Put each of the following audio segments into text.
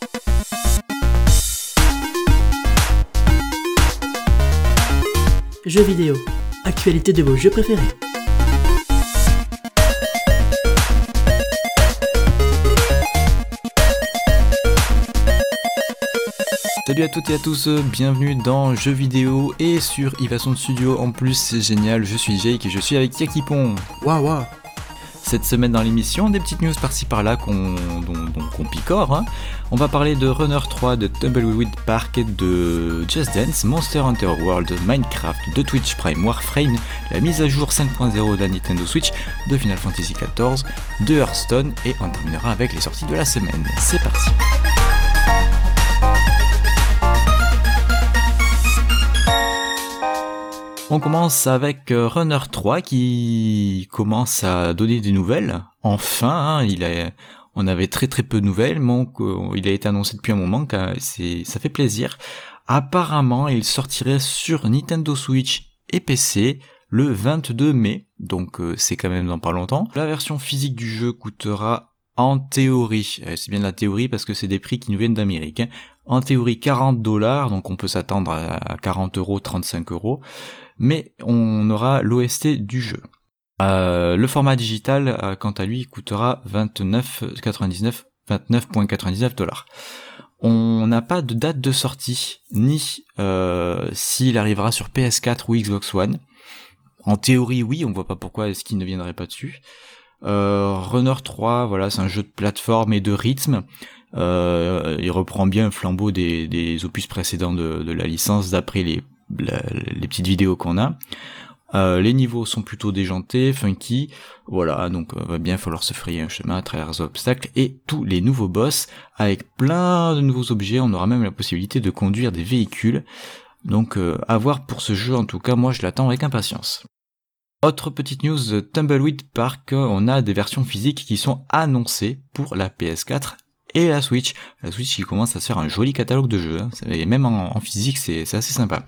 Jeux vidéo, actualité de vos jeux préférés. Salut à toutes et à tous, bienvenue dans Jeux vidéo et sur Ivason Studio. En plus, c'est génial, je suis Jake et je suis avec Yakipon. Waouh. Cette semaine dans l'émission, des petites news par-ci par-là qu'on picore. Hein. On va parler de Runner 3, de Tumbleweed Park, de Just Dance, Monster Hunter World, Minecraft, de Twitch Prime Warframe, la mise à jour 5.0 de la Nintendo Switch, de Final Fantasy XIV, de Hearthstone et on terminera avec les sorties de la semaine. C'est parti. On commence avec Runner 3 qui commence à donner des nouvelles. Enfin, hein, on avait très peu de nouvelles, mais il a été annoncé depuis un moment, ça fait plaisir. Apparemment, il sortirait sur Nintendo Switch et PC le 22 mai, donc c'est quand même dans pas longtemps. La version physique du jeu coûtera en théorie, c'est bien la théorie parce que c'est des prix qui nous viennent d'Amérique, hein. En théorie $40, donc on peut s'attendre à 40 €, 35 €, mais on aura l'OST du jeu. Le format digital, quant à lui, coûtera $29,99. On n'a pas de date de sortie, ni s'il arrivera sur PS4 ou Xbox One. En théorie, oui, on voit pas pourquoi est-ce qu'il ne viendrait pas dessus. Runner 3, voilà, c'est un jeu de plateforme et de rythme. Il reprend bien le flambeau des opus précédents de la licence d'après les petites vidéos qu'on a. Les niveaux sont plutôt déjantés, funky, voilà, donc va bien falloir se frayer un chemin à travers les obstacles et tous les nouveaux boss avec plein de nouveaux objets. On aura même la possibilité de conduire des véhicules, donc à voir pour ce jeu. En tout cas, moi je l'attends avec impatience. Autre petite news, Tumbleweed Park, on a des versions physiques qui sont annoncées pour la PS4 et la Switch. La Switch qui commence à se faire un joli catalogue de jeux, hein. Et même en physique c'est assez sympa.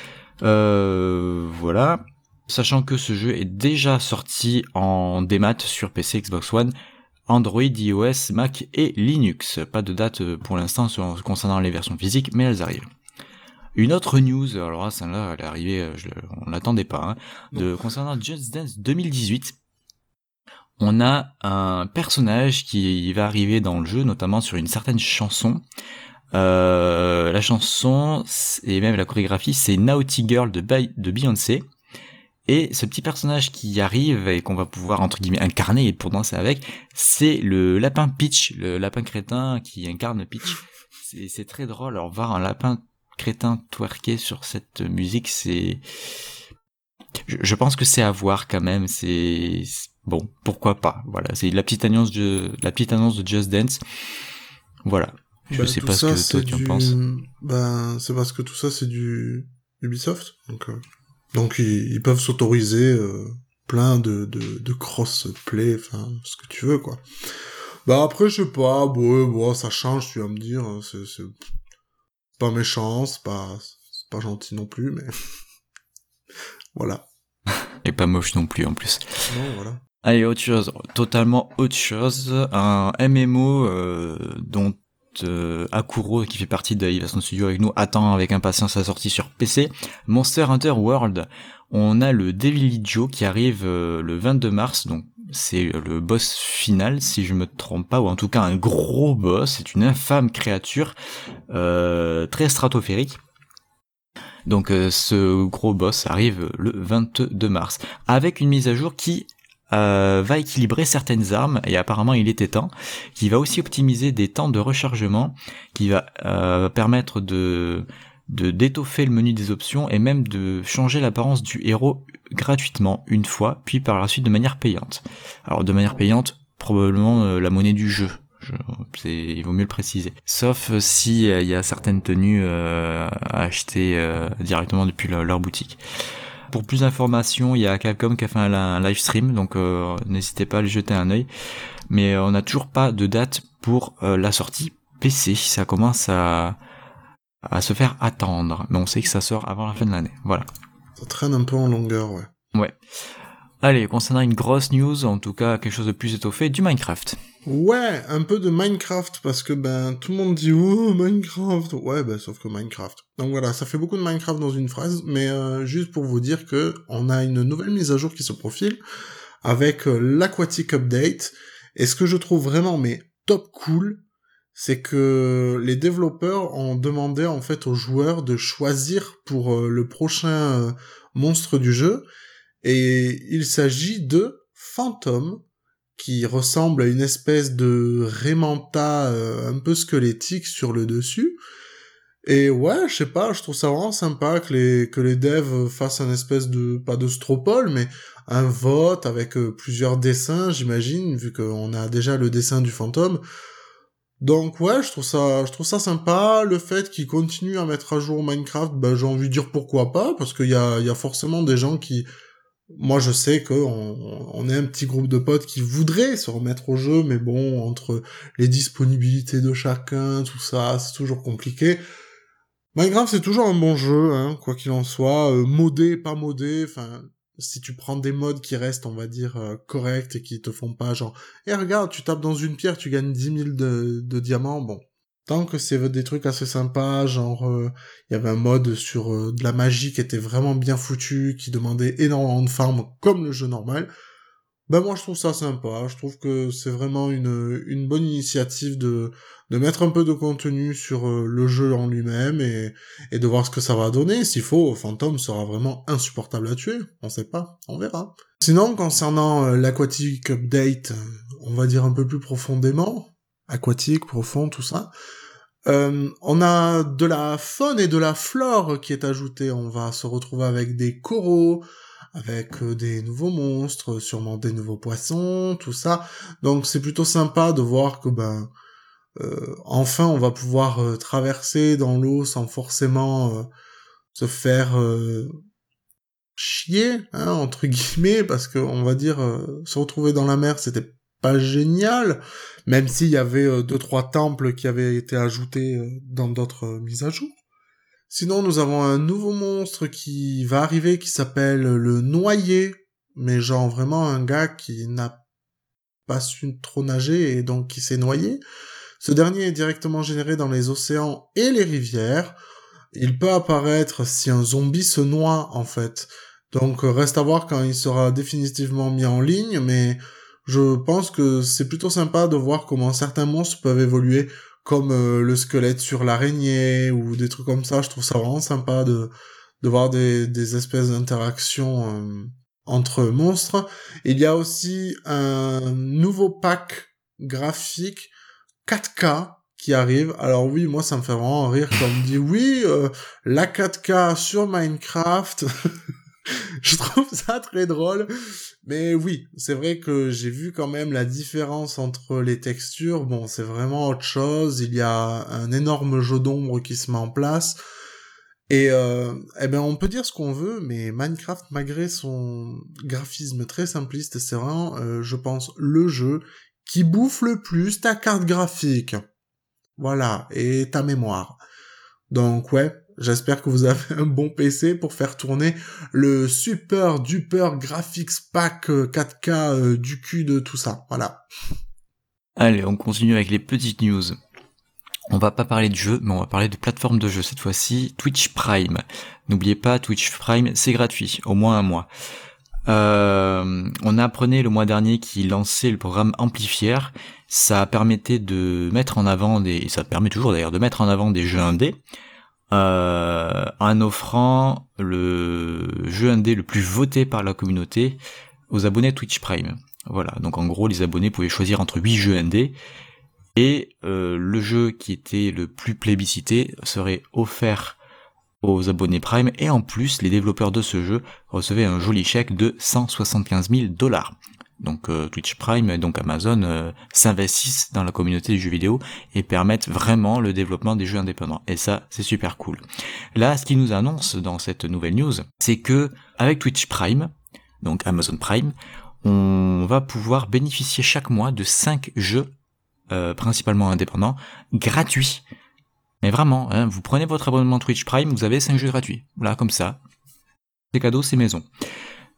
Voilà. Sachant que ce jeu est déjà sorti en démat sur PC, Xbox One, Android, iOS, Mac et Linux. Pas de date pour l'instant concernant les versions physiques, mais elles arrivent. Une autre news, alors là, celle-là, elle est arrivée, on l'attendait pas, hein, concernant Just Dance 2018. On a un personnage qui va arriver dans le jeu, notamment sur une certaine chanson. La chanson, et même la chorégraphie, c'est Naughty Girl de Beyoncé. Et ce petit personnage qui arrive et qu'on va pouvoir, entre guillemets, incarner et pour danser avec, c'est le lapin Peach, le lapin crétin qui incarne Peach. C'est très drôle, alors voir un lapin crétin twerker sur cette musique, je pense que c'est à voir quand même, bon, pourquoi pas, voilà, c'est la petite annonce de Just Dance, voilà, je sais pas ce que toi tu en penses. C'est parce que tout ça c'est du Ubisoft, donc ils peuvent s'autoriser plein de crossplay, enfin, ce que tu veux, quoi. Après, je sais pas, bon, ça change, tu vas me dire, c'est pas méchant, c'est pas gentil non plus, mais voilà. Et pas moche non plus en plus. Non, voilà. Allez, totalement autre chose, un MMO dont Akuro, qui fait partie de Ivason Studio avec nous, attend avec impatience sa sortie sur PC, Monster Hunter World. On a le Devil Joe qui arrive le 22 mars, donc c'est le boss final si je me trompe pas, ou en tout cas un gros boss, c'est une infâme créature très stratosphérique. Donc ce gros boss arrive le 22 mars, avec une mise à jour qui va équilibrer certaines armes, et apparemment il était temps, qui va aussi optimiser des temps de rechargement, qui va permettre de d'étoffer le menu des options et même de changer l'apparence du héros gratuitement une fois, puis par la suite de manière payante. Alors de manière payante, probablement la monnaie du jeu. Il vaut mieux le préciser. Sauf si il y a certaines tenues à acheter directement depuis leur boutique. Pour plus d'informations, il y a Capcom qui a fait un live stream, donc n'hésitez pas à lui jeter un œil. Mais on n'a toujours pas de date pour la sortie PC. Ça commence à se faire attendre, mais on sait que ça sort avant la fin de l'année. Voilà. Ça traîne un peu en longueur, ouais. Ouais. Allez, concernant une grosse news, en tout cas quelque chose de plus étoffé, du Minecraft. Ouais, un peu de Minecraft, parce que tout le monde dit « Oh, Minecraft !» Ouais, sauf que Minecraft. Donc voilà, ça fait beaucoup de Minecraft dans une phrase, mais juste pour vous dire que on a une nouvelle mise à jour qui se profile, avec l'Aquatic Update, et ce que je trouve vraiment, top cool, c'est que les développeurs ont demandé en fait aux joueurs de choisir pour le prochain monstre du jeu, et il s'agit de Phantom, qui ressemble à une espèce de Raimanta un peu squelettique sur le dessus. Et ouais, je sais pas, je trouve ça vraiment sympa que les devs fassent un espèce de, pas de stropole, mais un vote avec plusieurs dessins, j'imagine, vu qu'on a déjà le dessin du fantôme. Donc ouais, je trouve ça sympa. Le fait qu'ils continuent à mettre à jour Minecraft, j'ai envie de dire pourquoi pas, parce qu'il y a forcément des gens qui, moi je sais on est un petit groupe de potes qui voudraient se remettre au jeu, mais bon, entre les disponibilités de chacun, tout ça, c'est toujours compliqué. Minecraft c'est toujours un bon jeu, hein, quoi qu'il en soit, modé, pas modé, enfin, si tu prends des mods qui restent, on va dire, corrects et qui te font pas genre, regarde, tu tapes dans une pierre, tu gagnes 10 000 de diamants, bon. Tant que c'est des trucs assez sympas, genre, y avait un mode sur de la magie qui était vraiment bien foutu, qui demandait énormément de farm, comme le jeu normal, moi je trouve ça sympa, je trouve que c'est vraiment une bonne initiative de mettre un peu de contenu sur le jeu en lui-même et de voir ce que ça va donner. S'il faut, Phantom sera vraiment insupportable à tuer, on sait pas, on verra. Sinon, concernant l'Aquatic Update, on va dire un peu plus profondément, aquatique, profond, tout ça, on a de la faune et de la flore qui est ajoutée, on va se retrouver avec des coraux, avec des nouveaux monstres, sûrement des nouveaux poissons, tout ça. Donc c'est plutôt sympa de voir que enfin on va pouvoir traverser dans l'eau sans forcément se faire chier, hein, entre guillemets, parce que on va dire se retrouver dans la mer, c'était pas génial, même s'il y avait 2-3 temples qui avaient été ajoutés dans d'autres mises à jour. Sinon, nous avons un nouveau monstre qui va arriver, qui s'appelle le Noyé, mais genre vraiment un gars qui n'a pas su trop nager et donc qui s'est noyé. Ce dernier est directement généré dans les océans et les rivières. Il peut apparaître si un zombie se noie, en fait. Donc reste à voir quand il sera définitivement mis en ligne, mais je pense que c'est plutôt sympa de voir comment certains monstres peuvent évoluer, comme le squelette sur l'araignée, ou des trucs comme ça. Je trouve ça vraiment sympa de voir des espèces d'interactions entre monstres. Il y a aussi un nouveau pack graphique 4K qui arrive. Alors oui, moi ça me fait vraiment rire quand on me dit oui, la 4K sur Minecraft. Je trouve ça très drôle, mais oui, c'est vrai que j'ai vu quand même la différence entre les textures. Bon, c'est vraiment autre chose. Il y a un énorme jeu d'ombre qui se met en place. Et on peut dire ce qu'on veut, mais Minecraft, malgré son graphisme très simpliste, c'est vraiment, je pense, le jeu qui bouffe le plus ta carte graphique. Voilà, et ta mémoire. Donc ouais, j'espère que vous avez un bon PC pour faire tourner le super duper graphics pack 4K du cul de tout ça. Voilà. Allez, on continue avec les petites news. On va pas parler de jeu, mais on va parler de plateforme de jeu cette fois-ci, Twitch Prime. N'oubliez pas, Twitch Prime, c'est gratuit, au moins un mois. On a appris le mois dernier qu'ils lançaient le programme Amplifier. Ça permettait de mettre en avant ça permet toujours d'ailleurs de mettre en avant des jeux indés, en offrant le jeu indé le plus voté par la communauté aux abonnés Twitch Prime. Voilà, donc en gros les abonnés pouvaient choisir entre 8 jeux indés, et le jeu qui était le plus plébiscité serait offert aux abonnés Prime, et en plus les développeurs de ce jeu recevaient un joli chèque de 175 000 $. Donc Twitch Prime et donc Amazon s'investissent dans la communauté du jeu vidéo et permettent vraiment le développement des jeux indépendants. Et ça, c'est super cool. Là, ce qu'ils nous annoncent dans cette nouvelle news, c'est que avec Twitch Prime, donc Amazon Prime, on va pouvoir bénéficier chaque mois de 5 jeux, principalement indépendants, gratuits. Mais vraiment, hein, vous prenez votre abonnement Twitch Prime, vous avez 5 jeux gratuits. Voilà, comme ça. C'est cadeau, c'est maison.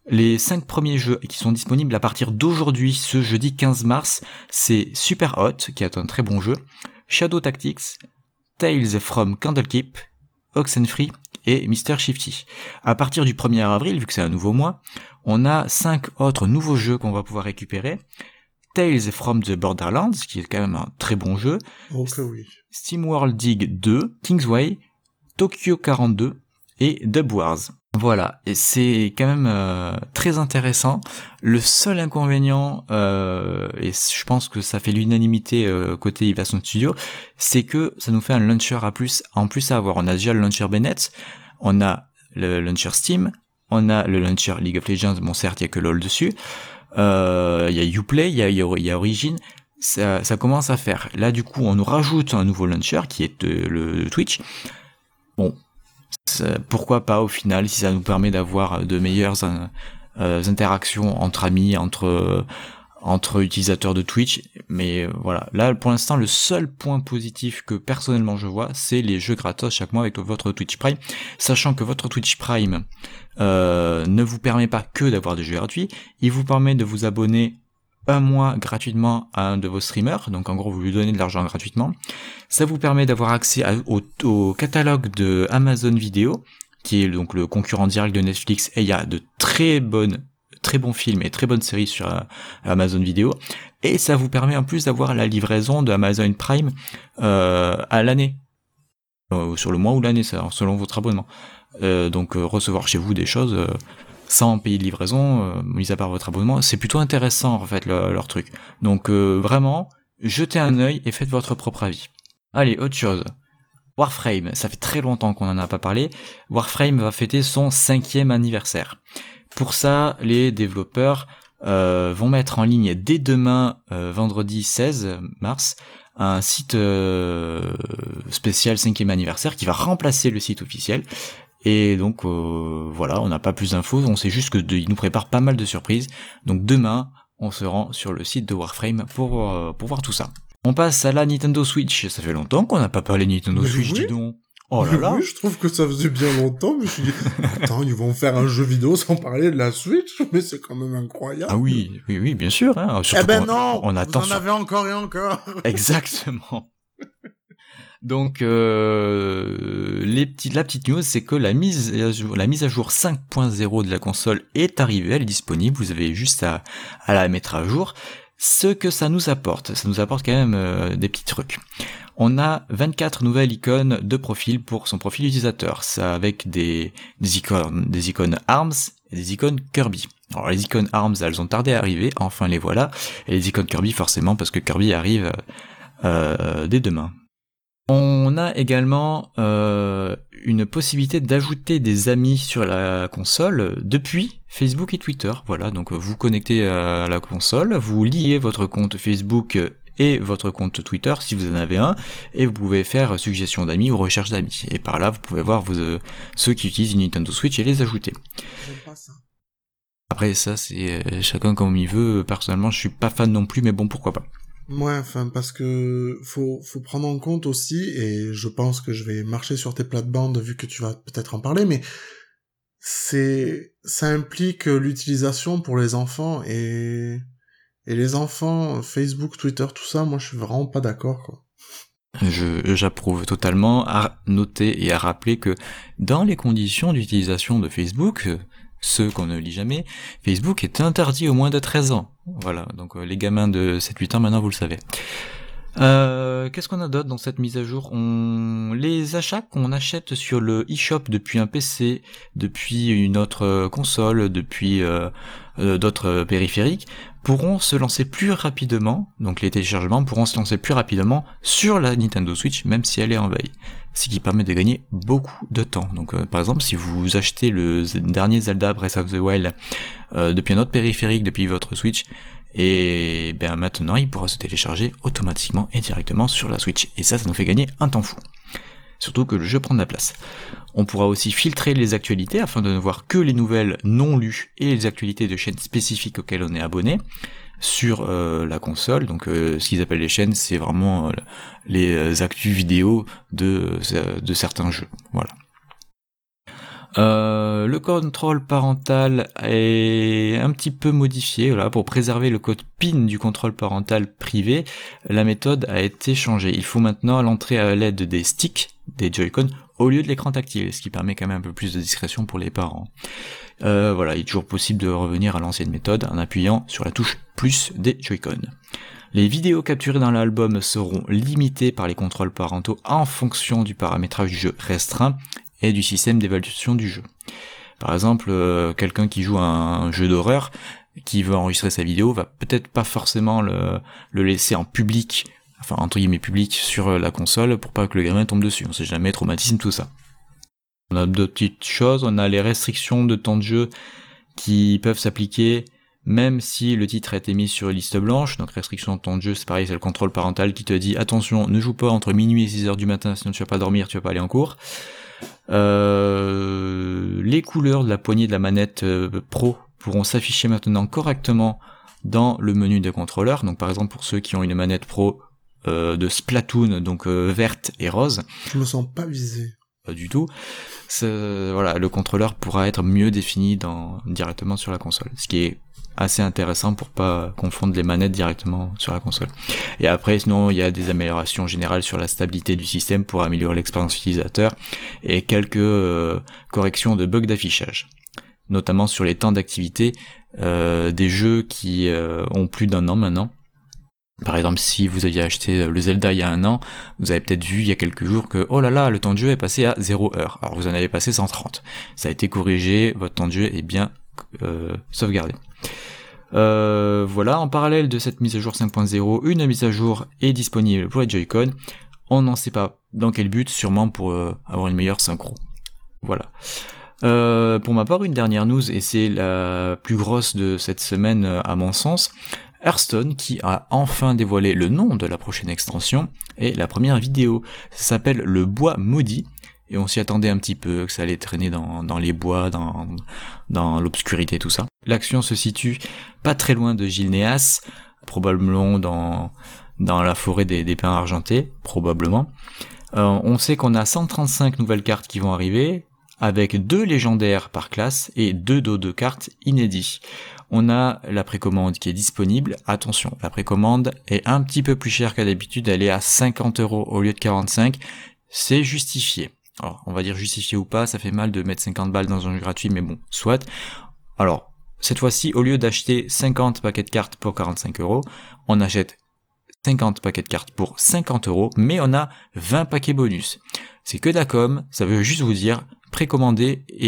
Les 5 premiers jeux qui sont disponibles à partir d'aujourd'hui, ce jeudi 15 mars, c'est Super Hot, qui est un très bon jeu, Shadow Tactics, Tales from Candlekeep, Oxenfree et Mr. Shifty. À partir du 1er avril, vu que c'est un nouveau mois, on a 5 autres nouveaux jeux qu'on va pouvoir récupérer. Tales from the Borderlands, qui est quand même un très bon jeu. Ok, oui. SteamWorld Dig 2, Kingsway, Tokyo 42 et Dub Wars. Voilà, et c'est quand même très intéressant. Le seul inconvénient, et je pense que ça fait l'unanimité côté Ivason Studio, c'est que ça nous fait un launcher en plus à avoir. On a déjà le launcher Bennett, on a le launcher Steam, on a le launcher League of Legends, bon certes il y a que LoL dessus, il y a Uplay, il y a Origin, ça commence à faire. Là du coup on nous rajoute un nouveau launcher qui est le Twitch. Bon, pourquoi pas au final, si ça nous permet d'avoir de meilleures interactions entre amis, entre utilisateurs de Twitch, mais voilà. Là, pour l'instant, le seul point positif que personnellement je vois, c'est les jeux gratos chaque mois avec votre Twitch Prime, sachant que votre Twitch Prime ne vous permet pas que d'avoir des jeux gratuits, il vous permet de vous abonner un mois gratuitement à un de vos streamers, donc en gros vous lui donnez de l'argent gratuitement. Ça vous permet d'avoir accès au catalogue de Amazon Vidéo, qui est donc le concurrent direct de Netflix, et il y a de très bons films et très bonnes séries sur Amazon Vidéo, et ça vous permet en plus d'avoir la livraison de Amazon Prime à l'année, sur le mois ou l'année, selon votre abonnement. Donc recevoir chez vous des choses sans payer de livraison, mis à part votre abonnement, c'est plutôt intéressant en fait leur truc. Donc vraiment, jetez un œil et faites votre propre avis. Allez, autre chose. Warframe, ça fait très longtemps qu'on en a pas parlé. Warframe va fêter son 5e anniversaire. Pour ça, les développeurs vont mettre en ligne dès demain, vendredi 16 mars, un site spécial 5e anniversaire qui va remplacer le site officiel. Et donc voilà, on n'a pas plus d'infos, on sait juste qu'ils nous préparent pas mal de surprises. Donc demain, on se rend sur le site de Warframe pour voir tout ça. On passe à la Nintendo Switch. Ça fait longtemps qu'on n'a pas parlé de Nintendo Switch, oui. Dis donc. Oh là là. Oui, je trouve que ça faisait bien longtemps, mais je me suis dit, attends, ils vont faire un jeu vidéo sans parler de la Switch, mais c'est quand même incroyable. Ah oui, bien sûr. Hein. Eh ben non, on attend vous en avez encore et encore. Exactement. Donc la petite news, c'est que la mise à jour 5.0 de la console est arrivée, elle est disponible, vous avez juste à la mettre à jour. Ce que ça nous apporte quand même des petits trucs. On a 24 nouvelles icônes de profil pour son profil utilisateur, ça avec des icônes ARMS et des icônes Kirby. Alors les icônes ARMS, elles ont tardé à arriver, enfin les voilà, et les icônes Kirby forcément parce que Kirby arrive dès demain. On a également une possibilité d'ajouter des amis sur la console depuis Facebook et Twitter. Voilà, donc vous connectez à la console, vous liez votre compte Facebook et votre compte Twitter si vous en avez un, et vous pouvez faire suggestion d'amis ou recherche d'amis. Et par là, vous pouvez voir ceux qui utilisent une Nintendo Switch et les ajouter. J'aime pas ça. Après ça, c'est chacun comme il veut. Personnellement, je suis pas fan non plus, mais bon, pourquoi pas. Ouais, enfin, parce que faut prendre en compte aussi, et je pense que je vais marcher sur tes plates-bandes vu que tu vas peut-être en parler, mais ça implique l'utilisation pour les enfants, et les enfants, Facebook, Twitter, tout ça, moi je suis vraiment pas d'accord, quoi. J'approuve totalement. À noter et à rappeler que dans les conditions d'utilisation de Facebook, ceux qu'on ne lit jamais, Facebook est interdit aux moins de 13 ans. Voilà, donc les gamins de 7-8 ans maintenant vous le savez. Qu'est-ce qu'on a d'autre dans cette mise à jour? Les achats qu'on achète sur le eShop depuis un PC, depuis une autre console, depuis d'autres périphériques, pourront se lancer plus rapidement, donc les téléchargements pourront se lancer plus rapidement sur la Nintendo Switch, même si elle est en veille. Ce qui permet de gagner beaucoup de temps. Donc par exemple, si vous achetez le dernier Zelda Breath of the Wild depuis un autre périphérique, depuis votre Switch, et bien maintenant il pourra se télécharger automatiquement et directement sur la Switch. Et ça nous fait gagner un temps fou. Surtout que le jeu prend de la place. On pourra aussi filtrer les actualités afin de ne voir que les nouvelles non lues et les actualités de chaînes spécifiques auxquelles on est abonné sur la console. Donc ce qu'ils appellent les chaînes, c'est vraiment les actus vidéo de certains jeux. Voilà. Le contrôle parental est un petit peu modifié, voilà, pour préserver le code PIN du contrôle parental privé. La méthode a été changée. Il faut maintenant l'entrer à l'aide des sticks, des Joy-Con, au lieu de l'écran tactile, ce qui permet quand même un peu plus de discrétion pour les parents. Voilà, il est toujours possible de revenir à l'ancienne méthode en appuyant sur la touche plus des Joy-Con. Les vidéos capturées dans l'album seront limitées par les contrôles parentaux en fonction du paramétrage du jeu restreint et du système d'évaluation du jeu. Par exemple, quelqu'un qui joue à un jeu d'horreur, qui veut enregistrer sa vidéo, va peut-être pas forcément le laisser en public, enfin entre guillemets public, sur la console pour pas que le gamin tombe dessus. On sait jamais, traumatisme, tout ça. On a d'autres petites choses, on a les restrictions de temps de jeu qui peuvent s'appliquer même si le titre a été mis sur une liste blanche. Donc restriction de temps de jeu, c'est pareil, c'est le contrôle parental qui te dit attention, ne joue pas entre minuit et 6h du matin, sinon tu vas pas dormir, tu vas pas aller en cours. Les couleurs de la poignée de la manette Pro pourront s'afficher maintenant correctement dans le menu des contrôleurs. Donc par exemple pour ceux qui ont une manette Pro de Splatoon, donc verte et rose. Je me sens pas visé. Pas du tout. Voilà, le contrôleur pourra être mieux défini directement sur la console, ce qui est assez intéressant pour pas confondre les manettes directement sur la console. Et après, sinon, il y a des améliorations générales sur la stabilité du système pour améliorer l'expérience utilisateur et quelques corrections de bugs d'affichage, notamment sur les temps d'activité des jeux qui ont plus d'1 an maintenant. Par exemple, si vous aviez acheté le Zelda il y a 1 an, vous avez peut-être vu il y a quelques jours que, oh là là, le temps de jeu est passé à 0 heure. Alors vous en avez passé 130. Ça a été corrigé, votre temps de jeu est bien sauvegardé. Voilà, en parallèle de cette mise à jour 5.0, une mise à jour est disponible pour les Joy-Con. On n'en sait pas dans quel but, sûrement pour avoir une meilleure synchro. Voilà. Pour ma part, une dernière news, et c'est la plus grosse de cette semaine à mon sens, Hearthstone qui a enfin dévoilé le nom de la prochaine extension et la première vidéo. Ça s'appelle le bois maudit et on s'y attendait un petit peu que ça allait traîner dans les bois, dans l'obscurité, tout ça. L'action se situe pas très loin de Gilneas, probablement dans la forêt des pins argentés, probablement. On sait qu'on a 135 nouvelles cartes qui vont arriver, avec 2 légendaires par classe et 2 dos de cartes inédits. On a la précommande qui est disponible. Attention, la précommande est un petit peu plus chère qu'à d'habitude, elle est à 50€ au lieu de 45. C'est justifié. Alors, on va dire justifié ou pas, ça fait mal de mettre 50 balles dans un jeu gratuit, mais bon, soit. Alors, cette fois-ci, au lieu d'acheter 50 paquets de cartes pour 45€, on achète 50 paquets de cartes pour 50€, mais on a 20 paquets bonus. C'est que Dacom, ça veut juste vous dire, précommandez et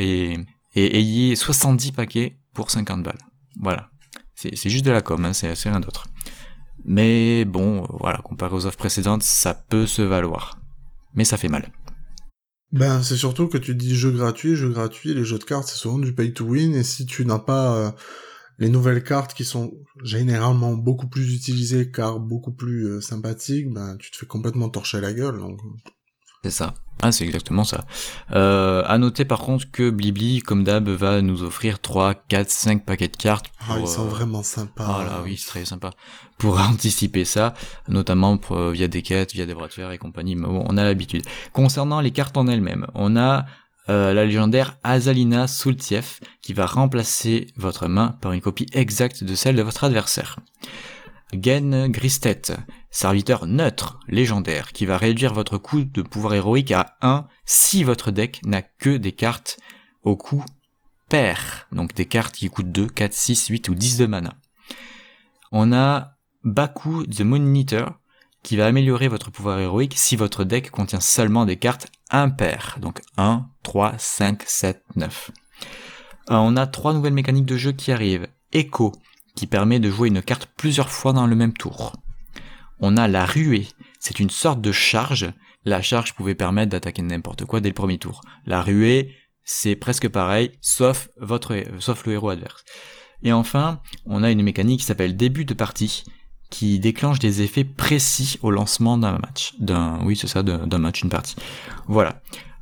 ayez 70 paquets pour 50 balles. Voilà. C'est juste de la com, hein, c'est rien d'autre. Mais bon, voilà, comparé aux offres précédentes, ça peut se valoir. Mais ça fait mal. Ben, c'est surtout que tu dis jeu gratuit, les jeux de cartes, c'est souvent du pay to win, et si tu n'as pas les nouvelles cartes qui sont généralement beaucoup plus utilisées, car beaucoup plus sympathiques, ben, tu te fais complètement torcher la gueule, donc... C'est ça. Ah, c'est exactement ça. À noter par contre que Blibli, comme d'hab, va nous offrir 3, 4, 5 paquets de cartes. Ah, ils sont vraiment sympas. Ah là, oui, c'est très sympa. Pour anticiper ça, notamment via des quêtes, via des bras de fer et compagnie, mais bon, on a l'habitude. Concernant les cartes en elles-mêmes, on a la légendaire Azalina Soultief, qui va remplacer votre main par une copie exacte de celle de votre adversaire. Gen Gristet, serviteur neutre, légendaire, qui va réduire votre coût de pouvoir héroïque à 1 si votre deck n'a que des cartes au coût pair, donc des cartes qui coûtent 2, 4, 6, 8 ou 10 de mana. On a Baku the Monitor, qui va améliorer votre pouvoir héroïque si votre deck contient seulement des cartes impaires, donc 1, 3, 5, 7, 9. On a 3 nouvelles mécaniques de jeu qui arrivent. Echo, qui permet de jouer une carte plusieurs fois dans le même tour. On a la ruée, c'est une sorte de charge. La charge pouvait permettre d'attaquer n'importe quoi dès le premier tour. La ruée, c'est presque pareil, sauf le héros adverse. Et enfin, on a une mécanique qui s'appelle début de partie, qui déclenche des effets précis au lancement d'un match. D'un match, une partie. Voilà.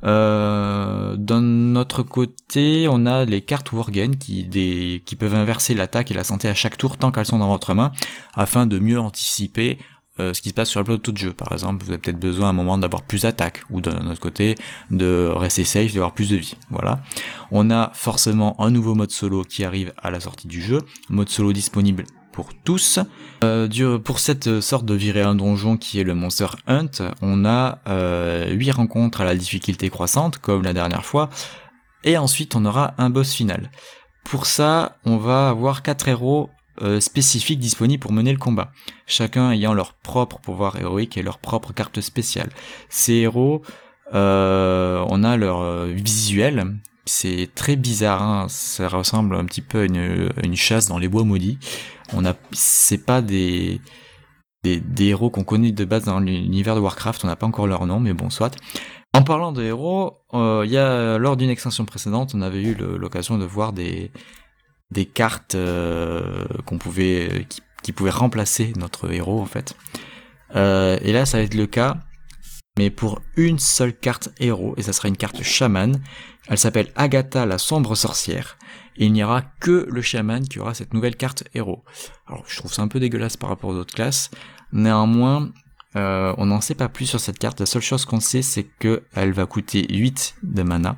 D'un autre côté, on a les cartes Worgen qui peuvent inverser l'attaque et la santé à chaque tour tant qu'elles sont dans votre main, afin de mieux anticiper ce qui se passe sur le plateau de jeu. Par exemple, vous avez peut-être besoin à un moment d'avoir plus d'attaque, ou d'un autre côté, de rester safe, d'avoir plus de vie. Voilà. On a forcément un nouveau mode solo qui arrive à la sortie du jeu, mode solo disponible pour tous. Pour cette sorte de virer un donjon qui est le Monster Hunt, on a 8 rencontres à la difficulté croissante, comme la dernière fois, et ensuite on aura un boss final. Pour ça, on va avoir 4 héros spécifiques disponibles pour mener le combat, chacun ayant leur propre pouvoir héroïque et leur propre carte spéciale. Ces héros, on a leur visuel, c'est très bizarre, hein, ça ressemble un petit peu à une chasse dans les bois maudits. C'est pas des héros qu'on connaît de base dans l'univers de Warcraft, on n'a pas encore leur nom, mais bon, soit. En parlant de héros, lors d'une extension précédente, on avait eu l'occasion de voir des cartes qui pouvaient remplacer notre héros en fait. Et là, ça va être le cas, mais pour une seule carte héros, et ça sera une carte chaman. Elle s'appelle Agatha la sombre sorcière, et il n'y aura que le chaman qui aura cette nouvelle carte héros. Alors je trouve ça un peu dégueulasse par rapport aux autres classes, néanmoins on n'en sait pas plus sur cette carte. La seule chose qu'on sait, c'est qu'elle va coûter 8 de mana,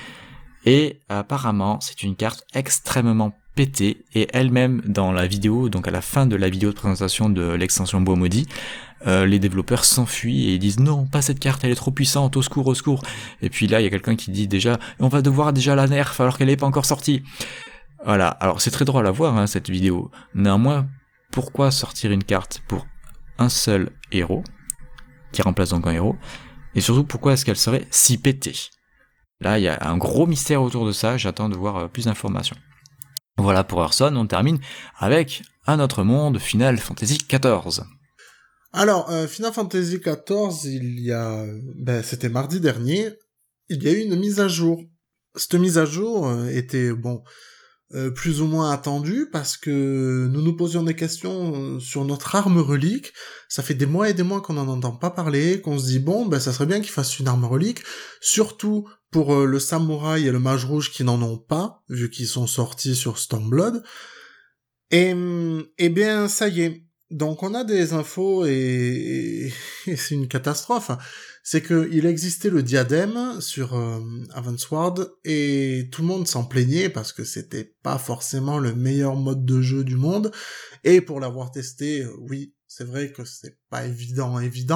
et apparemment c'est une carte extrêmement pétée, et elle-même dans la vidéo, donc à la fin de la vidéo de présentation de l'extension Bois Maudit, les développeurs s'enfuient et ils disent non, pas cette carte, elle est trop puissante, au secours, au secours. Et puis là, il y a quelqu'un qui dit déjà, on va devoir déjà la nerf alors qu'elle n'est pas encore sortie. Voilà, alors c'est très drôle à voir, hein, cette vidéo. Néanmoins, pourquoi sortir une carte pour un seul héros, qui remplace donc un héros, et surtout pourquoi est-ce qu'elle serait si pétée? Là, il y a un gros mystère autour de ça, j'attends de voir plus d'informations. Voilà pour Hearthstone, on termine avec un autre monde, Final Fantasy XIV. Alors, Final Fantasy XIV, c'était mardi dernier, il y a eu une mise à jour. Cette mise à jour était, plus ou moins attendue, parce que nous nous posions des questions sur notre arme relique. Ça fait des mois et des mois qu'on n'en entend pas parler, qu'on se dit, ça serait bien qu'ils fassent une arme relique, surtout pour le samouraï et le mage rouge qui n'en ont pas, vu qu'ils sont sortis sur Stormblood. Et bien, ça y est. Donc on a des infos et c'est une catastrophe. C'est que il existait le diadème sur Advanced et tout le monde s'en plaignait parce que c'était pas forcément le meilleur mode de jeu du monde. Et pour l'avoir testé, oui, c'est vrai que c'est pas évident.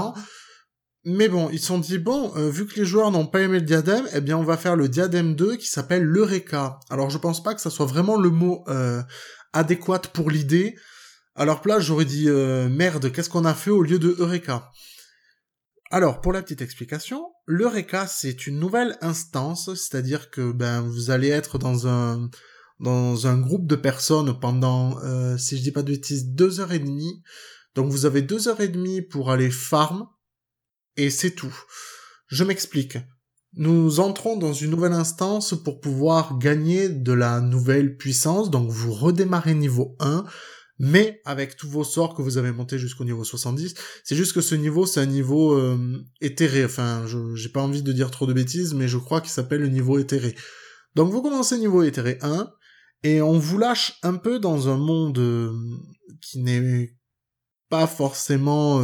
Mais bon, ils se sont dit, vu que les joueurs n'ont pas aimé le diadème, eh bien on va faire le diadème 2 qui s'appelle l'Eureka. Alors je pense pas que ça soit vraiment le mot adéquat pour l'idée. Alors là, j'aurais dit merde, qu'est-ce qu'on a fait au lieu de Eureka? Alors, pour la petite explication, l'Eureka, c'est une nouvelle instance, c'est-à-dire que vous allez être dans un groupe de personnes pendant, si je dis pas de bêtises, 2h30. Donc vous avez 2h30 pour aller farm, et c'est tout. Je m'explique. Nous entrons dans une nouvelle instance pour pouvoir gagner de la nouvelle puissance, donc vous redémarrez niveau 1, mais avec tous vos sorts que vous avez montés jusqu'au niveau 70, c'est juste que ce niveau, c'est un niveau éthéré, enfin, j'ai pas envie de dire trop de bêtises, mais je crois qu'il s'appelle le niveau éthéré. Donc vous commencez niveau éthéré 1, et on vous lâche un peu dans un monde qui n'est pas forcément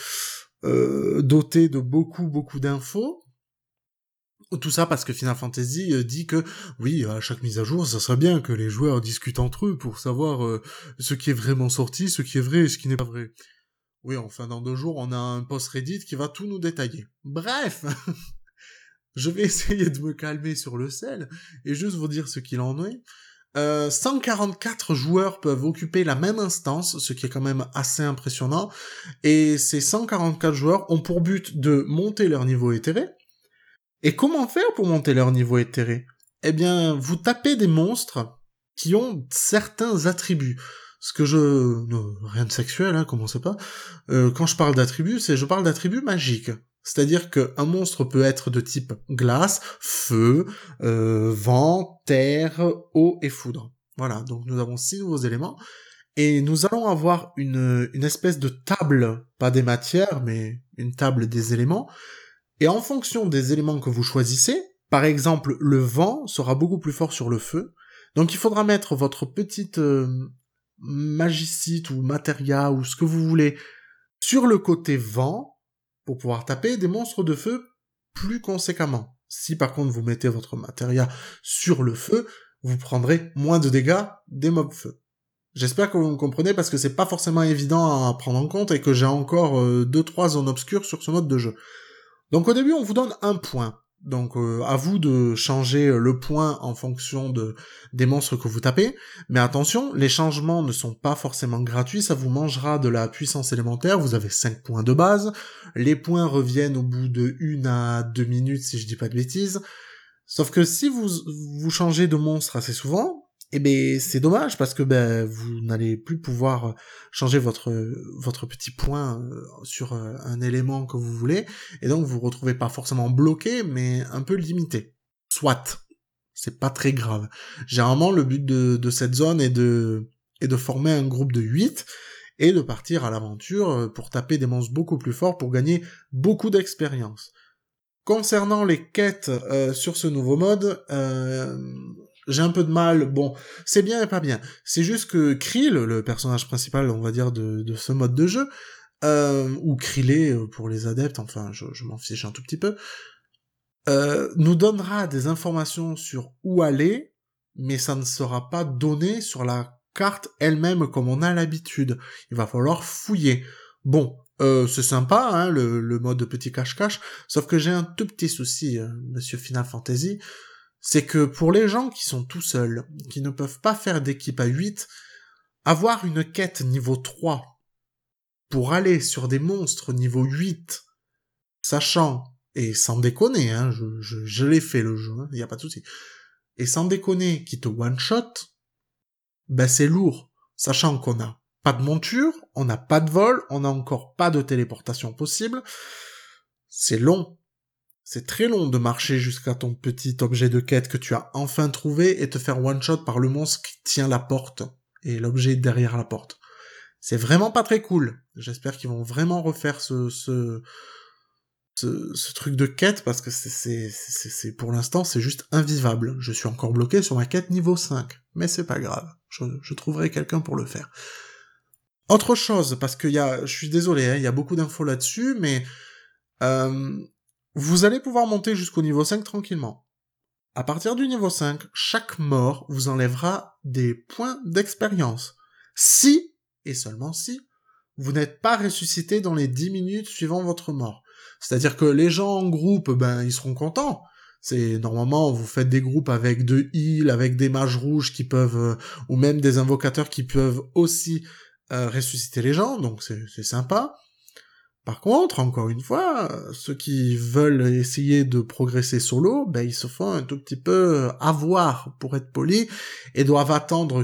doté de beaucoup d'infos. Tout ça parce que Final Fantasy dit que, oui, à chaque mise à jour, ça serait bien que les joueurs discutent entre eux pour savoir ce qui est vraiment sorti, ce qui est vrai et ce qui n'est pas vrai. Oui, enfin, dans 2 jours, on a un post Reddit qui va tout nous détailler. Bref, je vais essayer de me calmer sur le sel et juste vous dire ce qu'il en est. 144 joueurs peuvent occuper la même instance, ce qui est quand même assez impressionnant, et ces 144 joueurs ont pour but de monter leur niveau éthéré. Et comment faire pour monter leur niveau éthéré? Eh bien, vous tapez des monstres qui ont certains attributs. Rien de sexuel, hein, commencez pas. Quand je parle d'attributs, je parle d'attributs magiques. C'est-à-dire qu'un monstre peut être de type glace, feu, vent, terre, eau et foudre. Voilà, donc nous avons 6 nouveaux éléments. Et nous allons avoir une espèce de table, pas des matières, mais une table des éléments. Et en fonction des éléments que vous choisissez, par exemple, le vent sera beaucoup plus fort sur le feu, donc il faudra mettre votre petite magicite ou matéria ou ce que vous voulez sur le côté vent, pour pouvoir taper des monstres de feu plus conséquemment. Si par contre vous mettez votre matéria sur le feu, vous prendrez moins de dégâts des mobs feu. J'espère que vous me comprenez parce que c'est pas forcément évident à prendre en compte et que j'ai encore 2-3 zones obscures sur ce mode de jeu. Donc au début on vous donne un point. Donc à vous de changer le point en fonction des monstres que vous tapez. Mais attention, les changements ne sont pas forcément gratuits, ça vous mangera de la puissance élémentaire, vous avez 5 points de base. Les points reviennent au bout de 1 à 2 minutes si je dis pas de bêtises. Sauf que si vous changez de monstre assez souvent, eh ben c'est dommage parce que vous n'allez plus pouvoir changer votre petit point sur un élément que vous voulez, et donc vous vous retrouvez pas forcément bloqué, mais un peu limité. Soit, c'est pas très grave. Généralement, le but de cette zone est de former un groupe de 8 et de partir à l'aventure pour taper des monstres beaucoup plus forts pour gagner beaucoup d'expérience. Concernant les quêtes sur ce nouveau mode, j'ai un peu de mal, bon, c'est bien et pas bien. C'est juste que Krill, le personnage principal, on va dire, de ce mode de jeu, ou Krillé pour les adeptes, enfin, je m'en fiche un tout petit peu, nous donnera des informations sur où aller, mais ça ne sera pas donné sur la carte elle-même comme on a l'habitude. Il va falloir fouiller. Bon, c'est sympa, hein, le mode petit cache-cache, sauf que j'ai un tout petit souci, monsieur Final Fantasy, c'est que pour les gens qui sont tout seuls, qui ne peuvent pas faire d'équipe à 8, avoir une quête niveau 3 pour aller sur des monstres niveau 8, sachant, et sans déconner, hein, je l'ai fait le jeu, y a pas de souci, et sans déconner qui te one-shot, c'est lourd, sachant qu'on n'a pas de monture, on n'a pas de vol, on n'a encore pas de téléportation possible, c'est long. C'est très long de marcher jusqu'à ton petit objet de quête que tu as enfin trouvé et te faire one-shot par le monstre qui tient la porte, et l'objet derrière la porte. C'est vraiment pas très cool. J'espère qu'ils vont vraiment refaire ce truc de quête, parce que c'est pour l'instant, c'est juste invivable. Je suis encore bloqué sur ma quête niveau 5, mais c'est pas grave. Je trouverai quelqu'un pour le faire. Autre chose, parce que je suis désolé, hein, y a beaucoup d'infos là-dessus, mais vous allez pouvoir monter jusqu'au niveau 5 tranquillement. À partir du niveau 5, chaque mort vous enlèvera des points d'expérience. Si, et seulement si, vous n'êtes pas ressuscité dans les 10 minutes suivant votre mort. C'est-à-dire que les gens en groupe, ils seront contents. C'est normalement, vous faites des groupes avec 2 heals, avec des mages rouges qui peuvent, ou même des invocateurs qui peuvent aussi ressusciter les gens, donc c'est sympa. Par contre, encore une fois, ceux qui veulent essayer de progresser solo, ils se font un tout petit peu avoir, pour être poli, et doivent attendre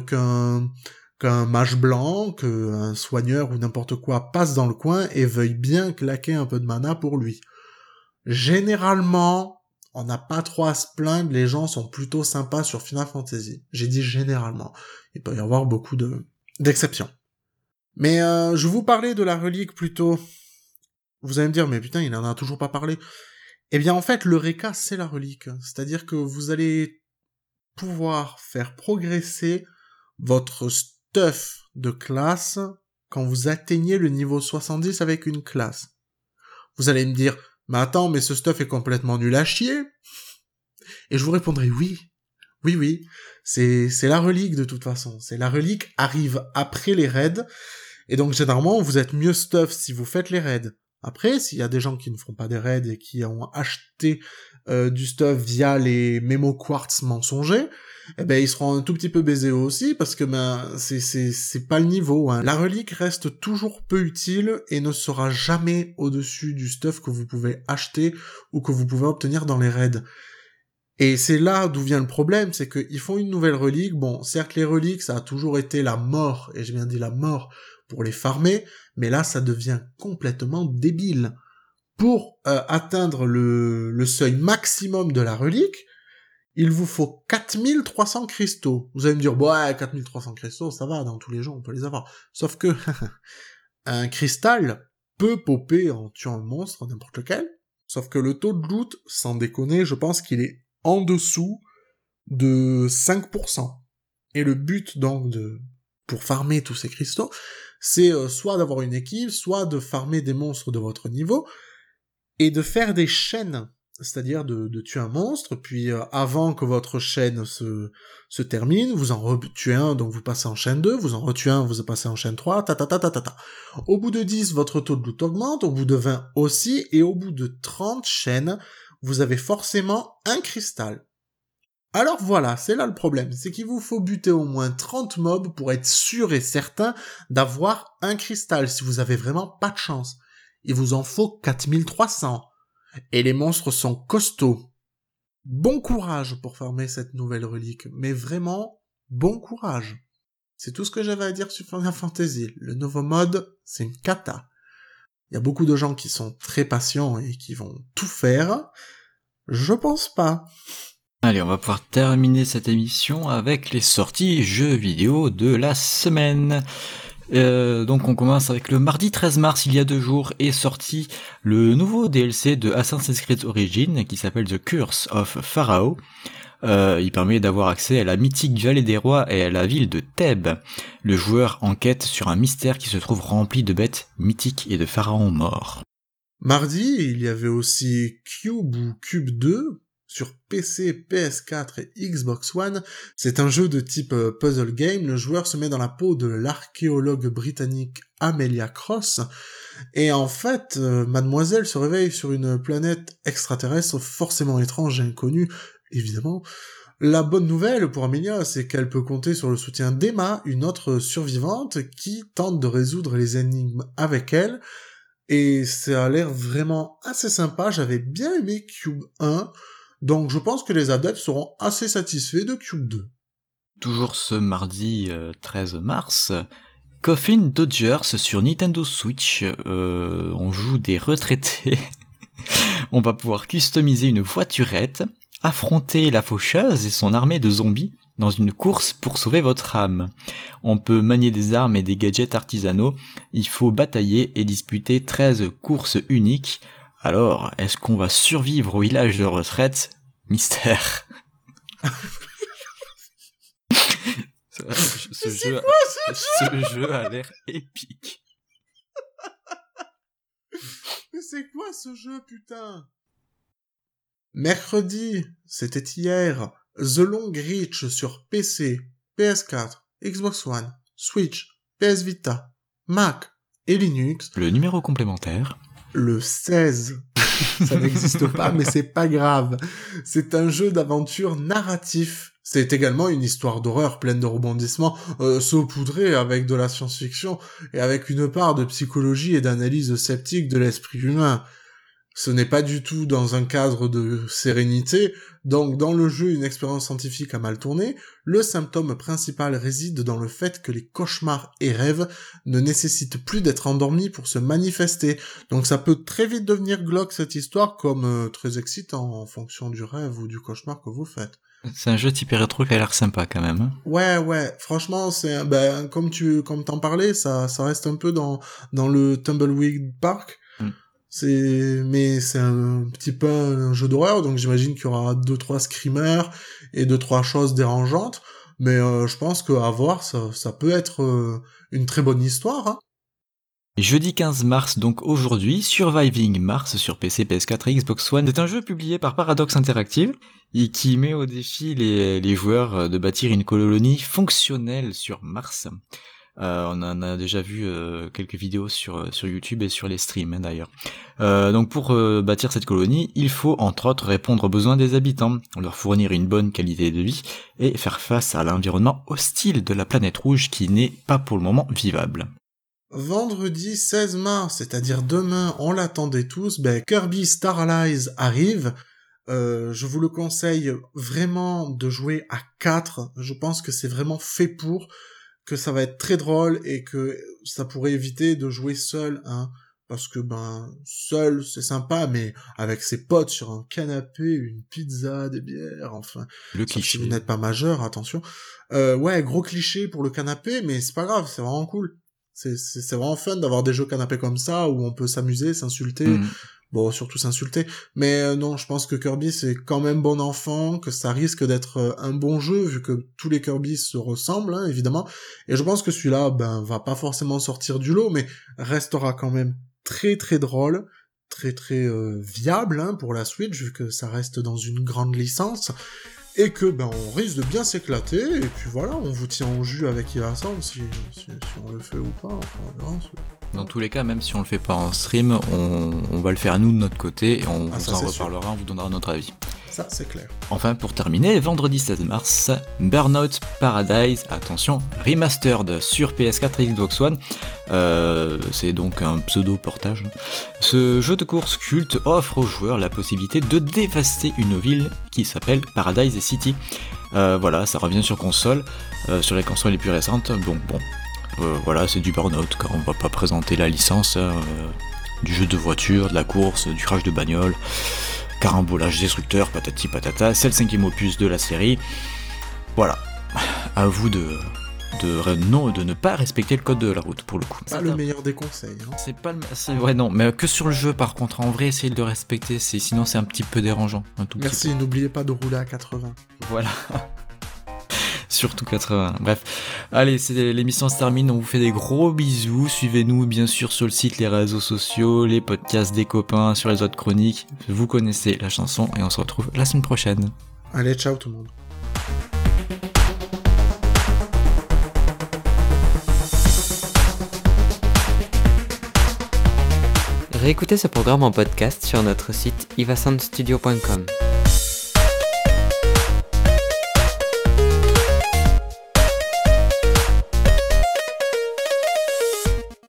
qu'un mage blanc, qu'un soigneur ou n'importe quoi passe dans le coin et veuille bien claquer un peu de mana pour lui. Généralement, on n'a pas trop à se plaindre, les gens sont plutôt sympas sur Final Fantasy. J'ai dit généralement. Il peut y avoir beaucoup d'exceptions. Mais je vous parlais de la relique plutôt. Vous allez me dire, mais putain, il en a toujours pas parlé. Eh bien, en fait, le Reka, c'est la relique. C'est-à-dire que vous allez pouvoir faire progresser votre stuff de classe quand vous atteignez le niveau 70 avec une classe. Vous allez me dire, mais attends, mais ce stuff est complètement nul à chier. Et je vous répondrai oui. Oui. C'est la relique de toute façon. C'est la relique arrive après les raids. Et donc, généralement, vous êtes mieux stuff si vous faites les raids. Après, s'il y a des gens qui ne font pas des raids et qui ont acheté du stuff via les mémo quartz mensongers, ils seront un tout petit peu baisés aussi, parce que c'est pas le niveau, hein. La relique reste toujours peu utile et ne sera jamais au-dessus du stuff que vous pouvez acheter ou que vous pouvez obtenir dans les raids. Et c'est là d'où vient le problème, c'est qu'ils font une nouvelle relique. Bon, certes, les reliques, ça a toujours été la mort, et j'ai bien dit la mort, pour les farmer, mais là, ça devient complètement débile. Pour atteindre le seuil maximum de la relique, il vous faut 4300 cristaux. Vous allez me dire, ouais, 4300 cristaux, ça va, dans tous les jeux, on peut les avoir. Sauf que, un cristal peut popper en tuant un monstre, n'importe lequel, sauf que le taux de loot, sans déconner, je pense qu'il est en dessous de 5%. Et le but, donc, pour farmer tous ces cristaux, c'est soit d'avoir une équipe, soit de farmer des monstres de votre niveau, et de faire des chaînes, c'est-à-dire de tuer un monstre, puis avant que votre chaîne se termine, vous en retuez un, donc vous passez en chaîne 2, vous en retuez un, vous passez en chaîne 3, ta. Au bout de 10, votre taux de loot augmente, au bout de 20 aussi, et au bout de 30 chaînes, vous avez forcément un cristal. Alors voilà, c'est là le problème, c'est qu'il vous faut buter au moins 30 mobs pour être sûr et certain d'avoir un cristal, si vous avez vraiment pas de chance. Il vous en faut 4300. Et les monstres sont costauds. Bon courage pour farmer cette nouvelle relique, mais vraiment, bon courage. C'est tout ce que j'avais à dire sur Final Fantasy. Le nouveau mode, c'est une cata. Il y a beaucoup de gens qui sont très patients et qui vont tout faire. Je pense pas. Allez, on va pouvoir terminer cette émission avec les sorties jeux vidéo de la semaine. Donc on commence avec le mardi 13 mars, il y a 2 jours, est sorti le nouveau DLC de Assassin's Creed Origins qui s'appelle The Curse of Pharaoh. Il permet d'avoir accès à la mythique vallée des rois et à la ville de Thèbes. Le joueur enquête sur un mystère qui se trouve rempli de bêtes mythiques et de pharaons morts. Mardi, il y avait aussi Cube ou Cube 2 sur PC, PS4 et Xbox One. C'est un jeu de type puzzle game. Le joueur se met dans la peau de l'archéologue britannique Amelia Cross. Et en fait, mademoiselle se réveille sur une planète extraterrestre forcément étrange et inconnue, évidemment. La bonne nouvelle pour Amelia, c'est qu'elle peut compter sur le soutien d'Emma, une autre survivante, qui tente de résoudre les énigmes avec elle. Et ça a l'air vraiment assez sympa. J'avais bien aimé Cube 1. Donc je pense que les adeptes seront assez satisfaits de Cube 2. Toujours ce mardi 13 mars, Coffin Dodgers sur Nintendo Switch. On joue des retraités. On va pouvoir customiser une voiturette, affronter la faucheuse et son armée de zombies dans une course pour sauver votre âme. On peut manier des armes et des gadgets artisanaux. Il faut batailler et disputer 13 courses uniques. Alors, est-ce qu'on va survivre au village de retraite? Mystère. Ce jeu a l'air épique. Mais c'est quoi ce jeu, putain? Mercredi, c'était hier, The Long Reach sur PC, PS4, Xbox One, Switch, PS Vita, Mac et Linux. Le numéro complémentaire. Le 16. Ça n'existe pas, mais c'est pas grave. C'est un jeu d'aventure narratif. C'est également une histoire d'horreur pleine de rebondissements, saupoudrée avec de la science-fiction et avec une part de psychologie et d'analyse sceptique de l'esprit humain. Ce n'est pas du tout dans un cadre de sérénité, donc dans le jeu une expérience scientifique a mal tourné, le symptôme principal réside dans le fait que les cauchemars et rêves ne nécessitent plus d'être endormis pour se manifester, donc ça peut très vite devenir glauque cette histoire, comme très excitant en fonction du rêve ou du cauchemar que vous faites. C'est un jeu type rétro qui a l'air sympa quand même. Hein. Ouais, franchement, c'est comme t'en parlais, ça reste un peu dans le Tumbleweed Park. Mais c'est un petit peu un jeu d'horreur, donc j'imagine qu'il y aura 2-3 screamers et 2-3 choses dérangeantes, mais je pense qu'à voir, ça peut être une très bonne histoire. Hein. Jeudi 15 mars, donc aujourd'hui, Surviving Mars sur PC, PS4 et Xbox One. C'est un jeu publié par Paradox Interactive et qui met au défi les joueurs de bâtir une colonie fonctionnelle sur Mars. On en a déjà vu quelques vidéos sur YouTube et sur les streams hein, d'ailleurs. Donc pour bâtir cette colonie, il faut entre autres répondre aux besoins des habitants, leur fournir une bonne qualité de vie et faire face à l'environnement hostile de la planète rouge qui n'est pas pour le moment vivable. Vendredi 16 mars, c'est-à-dire demain, on l'attendait tous, Kirby Star Allies arrive. Je vous le conseille vraiment de jouer à 4. Je pense que c'est vraiment fait pour, que ça va être très drôle et que ça pourrait éviter de jouer seul, hein. Parce que seul c'est sympa, mais avec ses potes sur un canapé, une pizza, des bières, enfin. Le cliché. Si vous n'êtes pas majeur, attention. Ouais, gros cliché pour le canapé, mais c'est pas grave, c'est vraiment cool. C'est vraiment fun d'avoir des jeux canapé comme ça où on peut s'amuser, s'insulter. bon, surtout s'insulter. Mais non, je pense que Kirby, c'est quand même bon enfant, que ça risque d'être un bon jeu, vu que tous les Kirby se ressemblent, hein, évidemment. Et je pense que celui-là, va pas forcément sortir du lot, mais restera quand même très très drôle, très très viable, hein, pour la Switch, vu que ça reste dans une grande licence. Et que, on risque de bien s'éclater, et puis voilà, on vous tient au jus avec Ivasan, si on le fait ou pas, enfin, on verra. Dans tous les cas, même si on le fait pas en stream, on va le faire nous de notre côté, et on vous en reparlera, on vous donnera notre avis. Ça, c'est clair. Enfin, pour terminer, vendredi 16 mars, Burnout Paradise, attention, remastered sur PS4 et Xbox One. C'est donc un pseudo-portage. Ce jeu de course culte offre aux joueurs la possibilité de dévaster une ville qui s'appelle Paradise City. Voilà, ça revient sur console, sur les consoles les plus récentes. Donc voilà, c'est du Burnout, car on va pas présenter la licence du jeu de voiture, de la course, du crash de bagnole. Carambolage destructeur, patati patata, c'est le 5e opus de la série. Voilà. À vous de ne pas respecter le code de la route, pour le coup. Pas le meilleur des conseils. Hein. C'est pas c'est vrai, non, mais que sur le jeu, par contre, en vrai, essayez de le respecter, sinon c'est un petit peu dérangeant. Merci, n'oubliez pas de rouler à 80. Voilà. Surtout 80. Bref, allez, l'émission se termine, on vous fait des gros bisous, suivez-nous bien sûr sur le site, les réseaux sociaux, les podcasts des copains, sur les autres chroniques, vous connaissez la chanson et on se retrouve la semaine prochaine. Allez, ciao tout le monde. Réécoutez ce programme en podcast sur notre site ivasoundstudio.com.